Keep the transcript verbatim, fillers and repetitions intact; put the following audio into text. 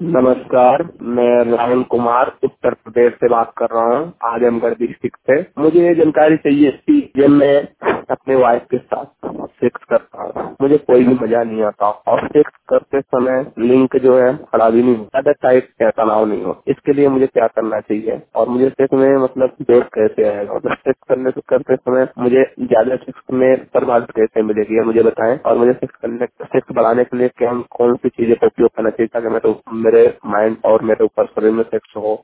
नमस्कार, मैं राहुल कुमार उत्तर प्रदेश से बात कर रहा हूँ, आजमगढ़ डिस्ट्रिक्ट से। मुझे ये जानकारी चाहिए थी जब मैं अपने वाइफ के साथ सेक्स करता हूँ, मुझे कोई भी मजा नहीं आता और सेक्स करते समय लिंक जो है खड़ा भी नहीं हो, ज्यादा टाइट या तनाव नहीं हो। इसके लिए मुझे क्या करना चाहिए और मुझे सेक्स में मतलब जोश कैसे आएगा? मतलब सेक्स करने से करते समय मुझे ज्यादा सेक्स में प्रभावित कैसे मिलेगी, ये मुझे बताएं। और मुझे सेक्स करने सेक्स बढ़ाने के लिए क्या कौन सी चीजें का उपयोग करना चाहिए ताकि मैं तो मेरे माइंड और मेरे ऊपर शरीर में सेक्स हो